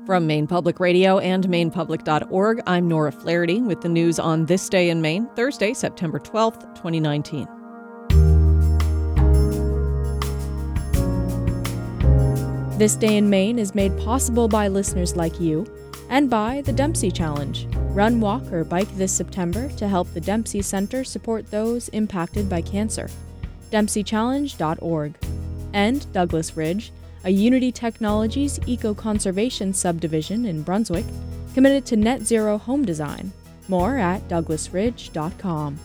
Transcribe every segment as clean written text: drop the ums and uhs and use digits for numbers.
From Maine Public Radio and MainePublic.org, I'm Nora Flaherty with the news on This Day in Maine, Thursday, September 12th, 2019. This Day in Maine is made possible by listeners like you and by the Dempsey Challenge. Run, walk, or bike this September to help the Dempsey Center support those impacted by cancer. DempseyChallenge.org. And Douglas Ridge, a Unity Technologies eco-conservation subdivision in Brunswick, committed to net zero home design. More at douglasridge.com.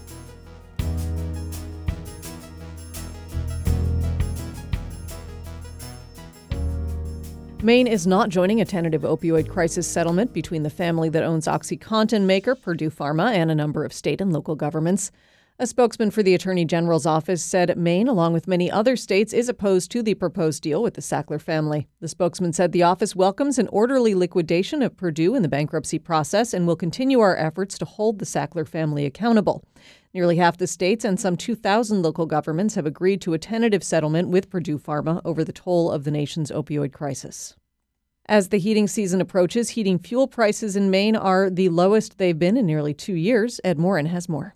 Maine is not joining a tentative opioid crisis settlement between the family that owns OxyContin maker Purdue Pharma and a number of state and local governments. A spokesman for the Attorney General's office said Maine, along with many other states, is opposed to the proposed deal with the Sackler family. The spokesman said the office welcomes an orderly liquidation of Purdue in the bankruptcy process and will continue our efforts to hold the Sackler family accountable. Nearly half the states and some 2,000 local governments have agreed to a tentative settlement with Purdue Pharma over the toll of the nation's opioid crisis. As the heating season approaches, heating fuel prices in Maine are the lowest they've been in nearly 2 years. Ed Morin has more.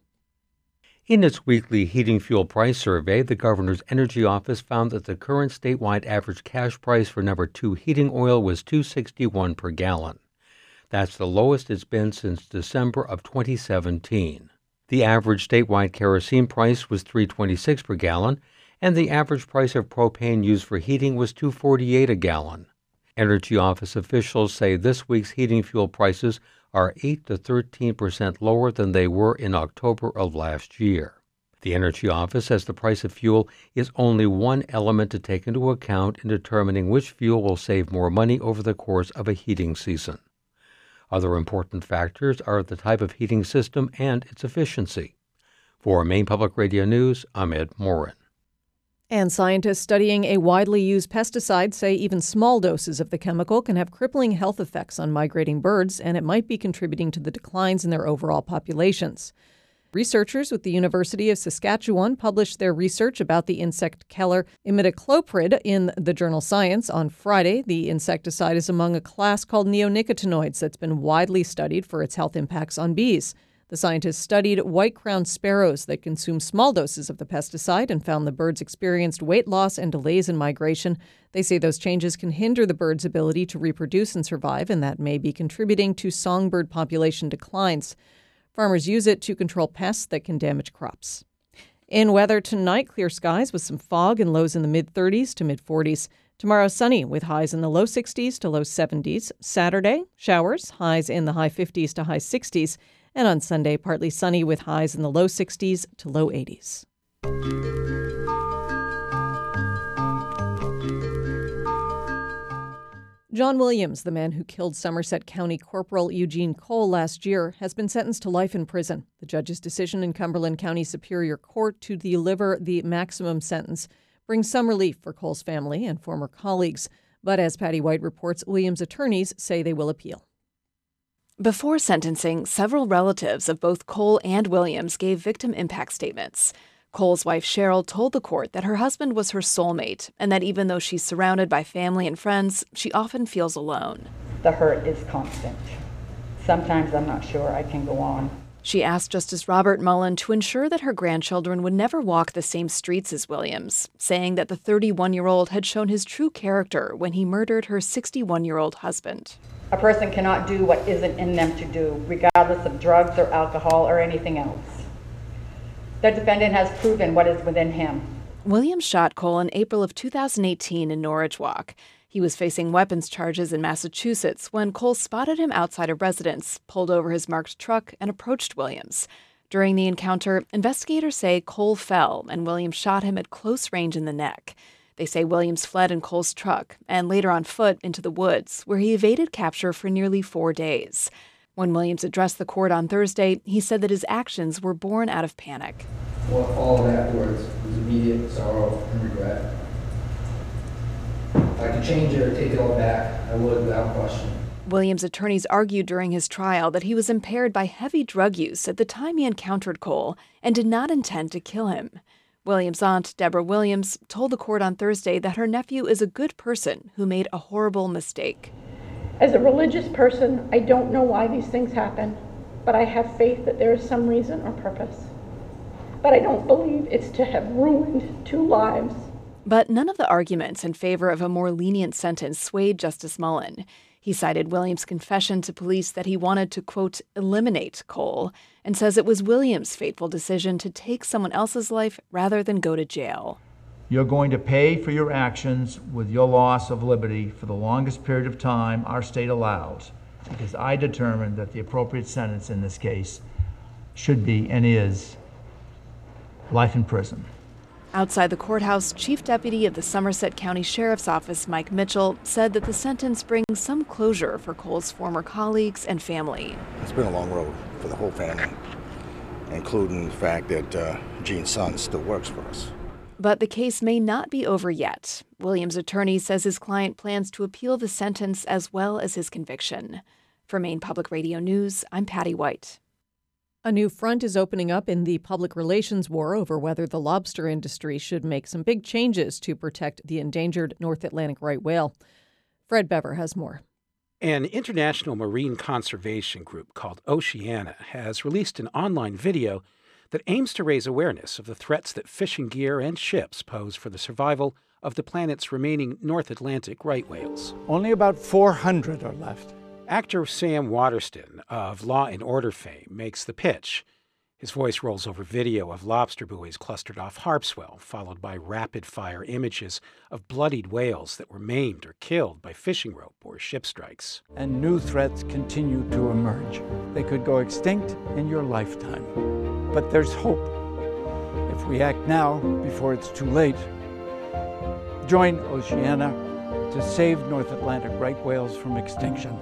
In its weekly heating fuel price survey, the governor's energy office found that the current statewide average cash price for number 2 heating oil was $2.61 per gallon. That's the lowest it's been since December of 2017. The average statewide kerosene price was $3.26 per gallon, and the average price of propane used for heating was $2.48 a gallon. Energy office officials say this week's heating fuel prices are 8 to 13% lower than they were in October of last year. The Energy Office says the price of fuel is only one element to take into account in determining which fuel will save more money over the course of a heating season. Other important factors are the type of heating system and its efficiency. For Maine Public Radio News, I'm Ed Morin. And scientists studying a widely used pesticide say even small doses of the chemical can have crippling health effects on migrating birds, and it might be contributing to the declines in their overall populations. Researchers with the University of Saskatchewan published their research about the insect killer imidacloprid in the journal Science on Friday. The insecticide is among a class called neonicotinoids that's been widely studied for its health impacts on bees. The scientists studied white-crowned sparrows that consumed small doses of the pesticide and found the birds experienced weight loss and delays in migration. They say those changes can hinder the birds' ability to reproduce and survive, and that may be contributing to songbird population declines. Farmers use it to control pests that can damage crops. In weather tonight, clear skies with some fog and lows in the mid-30s to mid-40s. Tomorrow, sunny with highs in the low 60s to low 70s. Saturday, showers, highs in the high 50s to high 60s. And on Sunday, partly sunny with highs in the low 60s to low 80s. John Williams, the man who killed Somerset County Corporal Eugene Cole last year, has been sentenced to life in prison. The judge's decision in Cumberland County Superior Court to deliver the maximum sentence brings some relief for Cole's family and former colleagues. But as Patty White reports, Williams' attorneys say they will appeal. Before sentencing, several relatives of both Cole and Williams gave victim impact statements. Cole's wife Cheryl told the court that her husband was her soulmate and that even though she's surrounded by family and friends, she often feels alone. The hurt is constant. Sometimes I'm not sure I can go on. She asked Justice Robert Mullen to ensure that her grandchildren would never walk the same streets as Williams, saying that the 31-year-old had shown his true character when he murdered her 61-year-old husband. A person cannot do what isn't in them to do, regardless of drugs or alcohol or anything else. The defendant has proven what is within him. Williams shot Cole in April of 2018 in Norwich Walk. He was facing weapons charges in Massachusetts when Cole spotted him outside a residence, pulled over his marked truck, and approached Williams. During the encounter, investigators say Cole fell and Williams shot him at close range in the neck. They say Williams fled in Cole's truck and later on foot into the woods, where he evaded capture for nearly 4 days. When Williams addressed the court on Thursday, he said that his actions were born out of panic. What followed afterwards was immediate sorrow and regret. If I could change it or take it all back, I would without question. Williams' attorneys argued during his trial that he was impaired by heavy drug use at the time he encountered Cole and did not intend to kill him. Williams' aunt, Deborah Williams, told the court on Thursday that her nephew is a good person who made a horrible mistake. As a religious person, I don't know why these things happen, but I have faith that there is some reason or purpose. But I don't believe it's to have ruined 2 lives. But none of the arguments in favor of a more lenient sentence swayed Justice Mullen. He cited Williams' confession to police that he wanted to, quote, eliminate Cole, and says it was Williams' fateful decision to take someone else's life rather than go to jail. You're going to pay for your actions with your loss of liberty for the longest period of time our state allows, because I determined that the appropriate sentence in this case should be and is life in prison. Outside the courthouse, Chief Deputy of the Somerset County Sheriff's Office, Mike Mitchell, said that the sentence brings some closure for Cole's former colleagues and family. It's been a long road for the whole family, including the fact that Gene's son still works for us. But the case may not be over yet. Williams' attorney says his client plans to appeal the sentence as well as his conviction. For Maine Public Radio News, I'm Patty White. A new front is opening up in the public relations war over whether the lobster industry should make some big changes to protect the endangered North Atlantic right whale. Fred Bever has more. An international marine conservation group called Oceana has released an online video that aims to raise awareness of the threats that fishing gear and ships pose for the survival of the planet's remaining North Atlantic right whales. Only about 400 are left. Actor Sam Waterston of Law and Order fame makes the pitch. His voice rolls over video of lobster buoys clustered off Harpswell, followed by rapid-fire images of bloodied whales that were maimed or killed by fishing rope or ship strikes. And new threats continue to emerge. They could go extinct in your lifetime. But there's hope. If we act now, before it's too late, join Oceana to save North Atlantic right whales from extinction.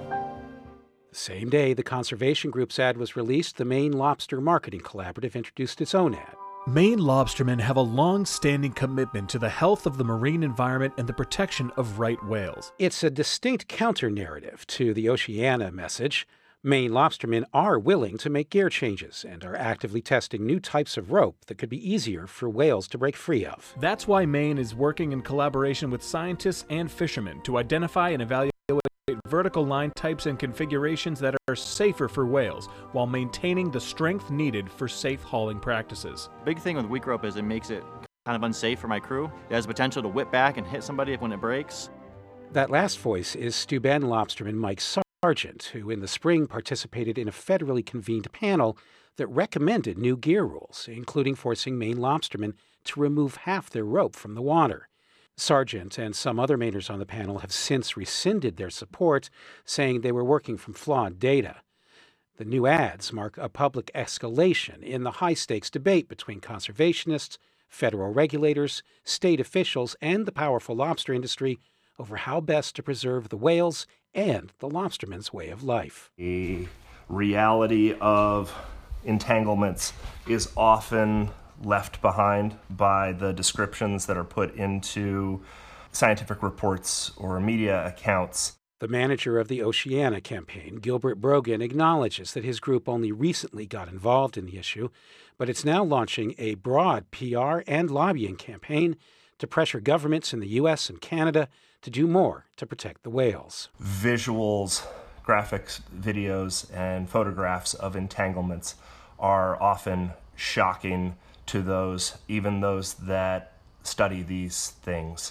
The same day the conservation group's ad was released, the Maine Lobster Marketing Collaborative introduced its own ad. Maine lobstermen have a long-standing commitment to the health of the marine environment and the protection of right whales. It's a distinct counter-narrative to the Oceana message. Maine lobstermen are willing to make gear changes and are actively testing new types of rope that could be easier for whales to break free of. That's why Maine is working in collaboration with scientists and fishermen to identify and evaluate vertical line types and configurations that are safer for whales while maintaining the strength needed for safe hauling practices. Big thing with weak rope is it makes it kind of unsafe for my crew. It has the potential to whip back and hit somebody when it breaks. That last voice is Steuben lobsterman Mike Sargent, who in the spring participated in a federally convened panel that recommended new gear rules, including forcing Maine lobstermen to remove half their rope from the water. Sargent and some other Mainers on the panel have since rescinded their support, saying they were working from flawed data. The new ads mark a public escalation in the high-stakes debate between conservationists, federal regulators, state officials, and the powerful lobster industry over how best to preserve the whales and the lobstermen's way of life. The reality of entanglements is often left behind by the descriptions that are put into scientific reports or media accounts. The manager of the Oceana campaign, Gilbert Brogan, acknowledges that his group only recently got involved in the issue, but it's now launching a broad PR and lobbying campaign to pressure governments in the U.S. and Canada to do more to protect the whales. Visuals, graphics, videos, and photographs of entanglements are often shocking to those, even those that study these things.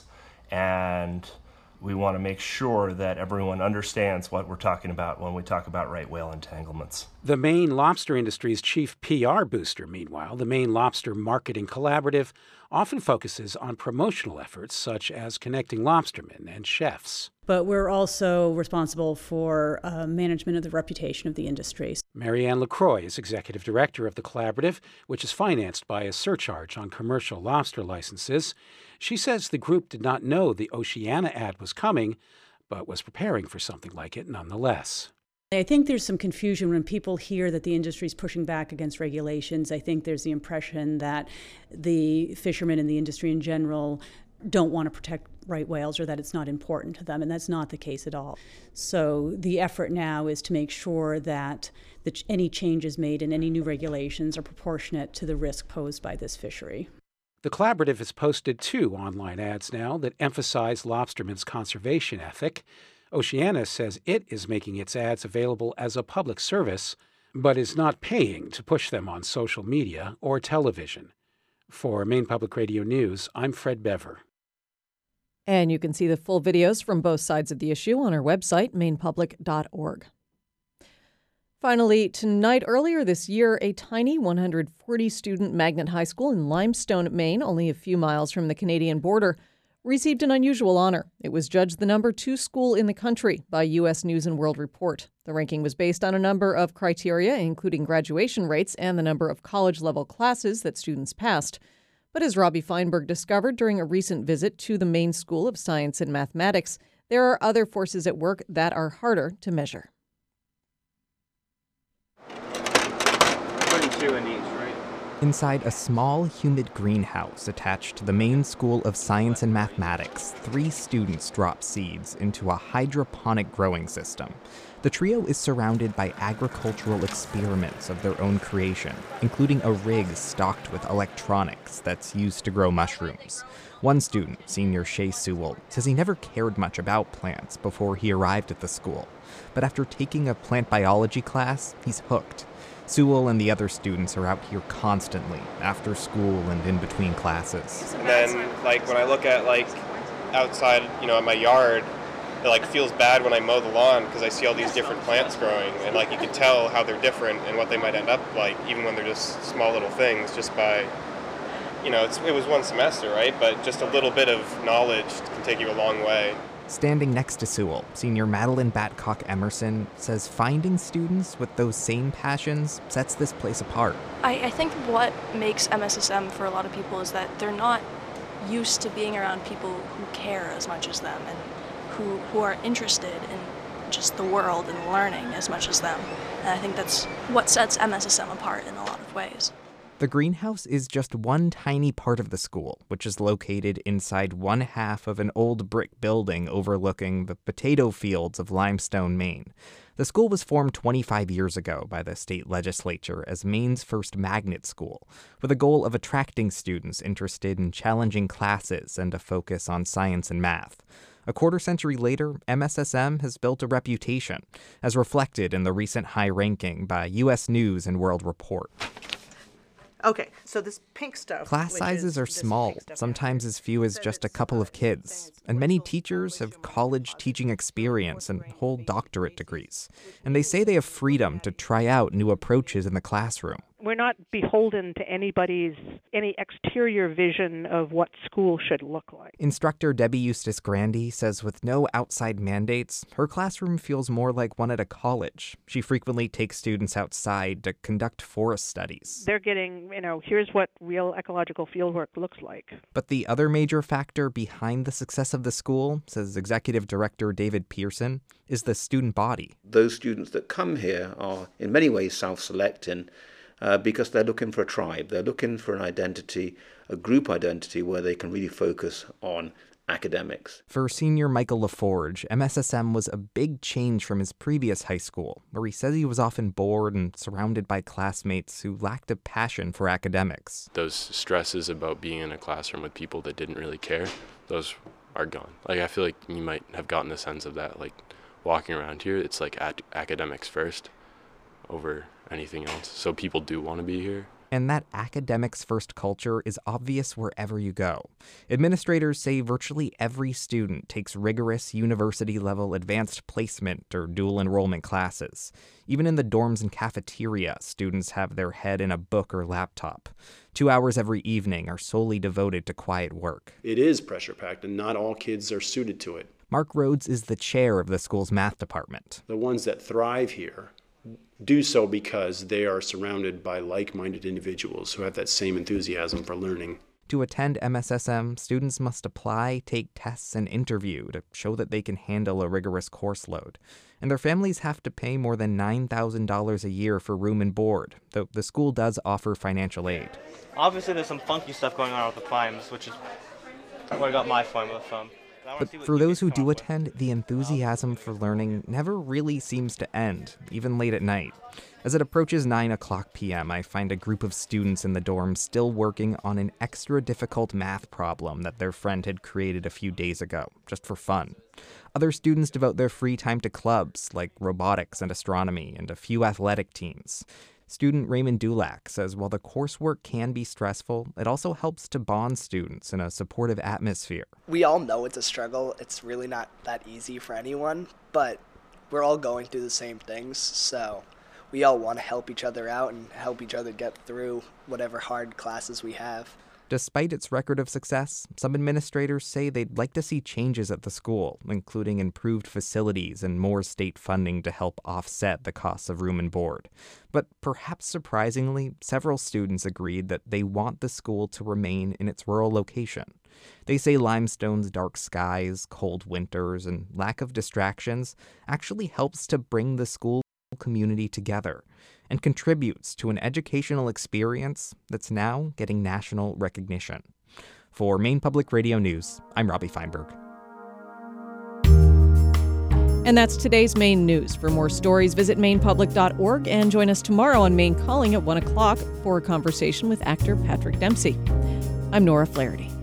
And we want to make sure that everyone understands what we're talking about when we talk about right whale entanglements. The Maine lobster industry's chief PR booster, meanwhile, the Maine Lobster Marketing Collaborative, often focuses on promotional efforts such as connecting lobstermen and chefs. But we're also responsible for management of the reputation of the industry. Marianne LaCroix is executive director of the collaborative, which is financed by a surcharge on commercial lobster licenses. She says the group did not know the Oceana ad was coming, but was preparing for something like it nonetheless. I think there's some confusion when people hear that the industry is pushing back against regulations. I think there's the impression that the fishermen and the industry in general don't want to protect right whales or that it's not important to them, and that's not the case at all. So the effort now is to make sure that any changes made in any new regulations are proportionate to the risk posed by this fishery. The collaborative has posted 2 online ads now that emphasize lobstermen's conservation ethic. Oceana says it is making its ads available as a public service, but is not paying to push them on social media or television. For Maine Public Radio News, I'm Fred Bever. And you can see the full videos from both sides of the issue on our website, mainepublic.org. Finally, tonight, earlier this year, a tiny 140-student magnet high school in Limestone, Maine, only a few miles from the Canadian border, received an unusual honor. It was judged the number 2 school in the country by U.S. News & World Report. The ranking was based on a number of criteria, including graduation rates and the number of college-level classes that students passed. But as Robbie Feinberg discovered during a recent visit to the Maine School of Science and Mathematics, there are other forces at work that are harder to measure. 22 in each, right? Inside a small, humid greenhouse attached to the Maine School of Science and Mathematics, 3 students drop seeds into a hydroponic growing system. The trio is surrounded by agricultural experiments of their own creation, including a rig stocked with electronics that's used to grow mushrooms. One student, senior Shay Sewell, says he never cared much about plants before he arrived at the school. But after taking a plant biology class, he's hooked. Sewell and the other students are out here constantly, after school and in between classes. And then, when I look at, outside, at my yard, it, feels bad when I mow the lawn because I see all these different plants growing. And, you can tell how they're different and what they might end up like, even when they're just small little things, just by, it was one semester, right? But just a little bit of knowledge can take you a long way. Standing next to Sewell, senior Madeline Batcock Emerson says finding students with those same passions sets this place apart. I think what makes MSSM for a lot of people is that they're not used to being around people who care as much as them and who are interested in just the world and learning as much as them. And I think that's what sets MSSM apart in a lot of ways. The greenhouse is just one tiny part of the school, which is located inside one half of an old brick building overlooking the potato fields of Limestone, Maine. The school was formed 25 years ago by the state legislature as Maine's first magnet school, with a goal of attracting students interested in challenging classes and a focus on science and math. A quarter-century later, MSSM has built a reputation, as reflected in the recent high ranking by U.S. News & World Report. Okay, so this pink stuff... Class sizes are small, sometimes as few as just a couple of kids, and many teachers have college teaching experience and hold doctorate degrees. And they say they have freedom to try out new approaches in the classroom. We're not beholden to any exterior vision of what school should look like. Instructor Debbie Eustace Grandy says with no outside mandates, her classroom feels more like one at a college. She frequently takes students outside to conduct forest studies. They're getting, here's what real ecological fieldwork looks like. But the other major factor behind the success of the school, says Executive Director David Pearson, is the student body. Those students that come here are in many ways self-selecting, because they're looking for a tribe. They're looking for an identity, a group identity where they can really focus on academics. For senior Michael LaForge, MSSM was a big change from his previous high school, where he says he was often bored and surrounded by classmates who lacked a passion for academics. Those stresses about being in a classroom with people that didn't really care, those are gone. I feel like you might have gotten the sense of that, walking around here, it's academics first over anything else. So people do want to be here. And that academics-first culture is obvious wherever you go. Administrators say virtually every student takes rigorous university-level advanced placement or dual enrollment classes. Even in the dorms and cafeteria, students have their head in a book or laptop. 2 hours every evening are solely devoted to quiet work. It is pressure-packed, and not all kids are suited to it. Mark Rhodes is the chair of the school's math department. The ones that thrive here do so because they are surrounded by like-minded individuals who have that same enthusiasm for learning. To attend MSSM, students must apply, take tests, and interview to show that they can handle a rigorous course load. And their families have to pay more than $9,000 a year for room and board, though the school does offer financial aid. Obviously, there's some funky stuff going on with the primes, which is where I got my formula from. But for those who do attend, the enthusiasm for learning never really seems to end, even late at night. As it approaches 9:00 p.m., I find a group of students in the dorm still working on an extra difficult math problem that their friend had created a few days ago, just for fun. Other students devote their free time to clubs like robotics and astronomy and a few athletic teams. Student Raymond Dulac says while the coursework can be stressful, it also helps to bond students in a supportive atmosphere. We all know it's a struggle. It's really not that easy for anyone, but we're all going through the same things, so we all want to help each other out and help each other get through whatever hard classes we have. Despite its record of success, some administrators say they'd like to see changes at the school, including improved facilities and more state funding to help offset the costs of room and board. But perhaps surprisingly, several students agreed that they want the school to remain in its rural location. They say Limestone's dark skies, cold winters, and lack of distractions actually helps to bring the school community together and contributes to an educational experience that's now getting national recognition. For Maine Public Radio News, I'm Robbie Feinberg. And that's today's Maine News. For more stories, visit mainepublic.org and join us tomorrow on Maine Calling at 1 o'clock for a conversation with actor Patrick Dempsey. I'm Nora Flaherty.